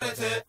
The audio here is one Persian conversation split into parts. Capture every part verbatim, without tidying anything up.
حقته.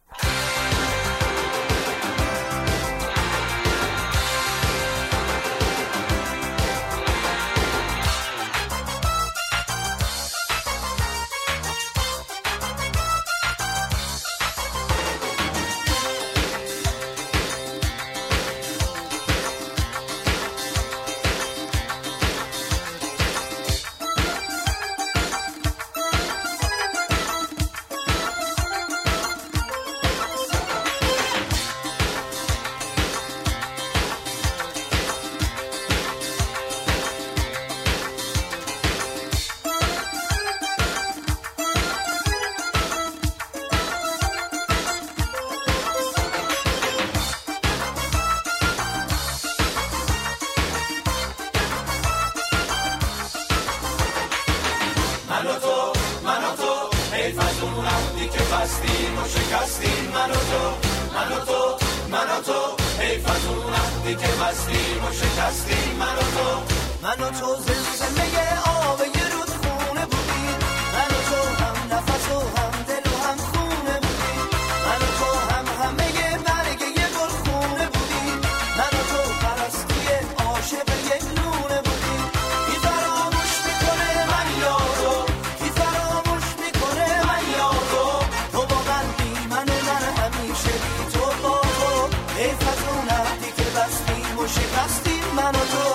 من و تو من و تو حیف از اون عهدی که بستیم و شکستیم. من و تو من و تو من و تو حیف از اون عهدی که بستیم و شکستیم. من و تو من و تو زلزله آب یه رودخونه بودیم. من و تو هم نفس و هم دل و هم خونه بودیم. من و تو هم همه برگ یه گلخونه بودیم. من و تو پرستوی عاشق یک لونه بودیم. کی فراموش میکنه من یا تو، کی فراموش میکنه من یا تو. تو با من بی من و من همیشه بی تو با تو. حیف از اون عهدی که بستیم و شکستیم. من و تو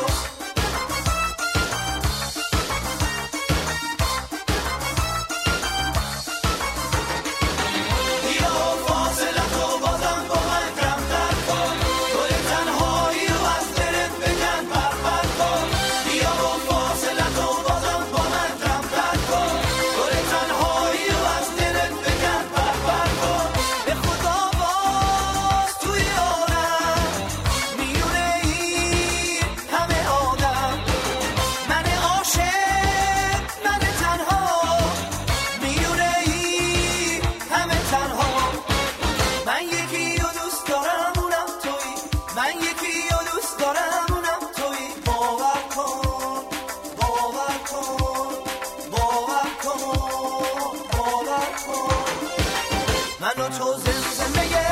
من و تو زلزله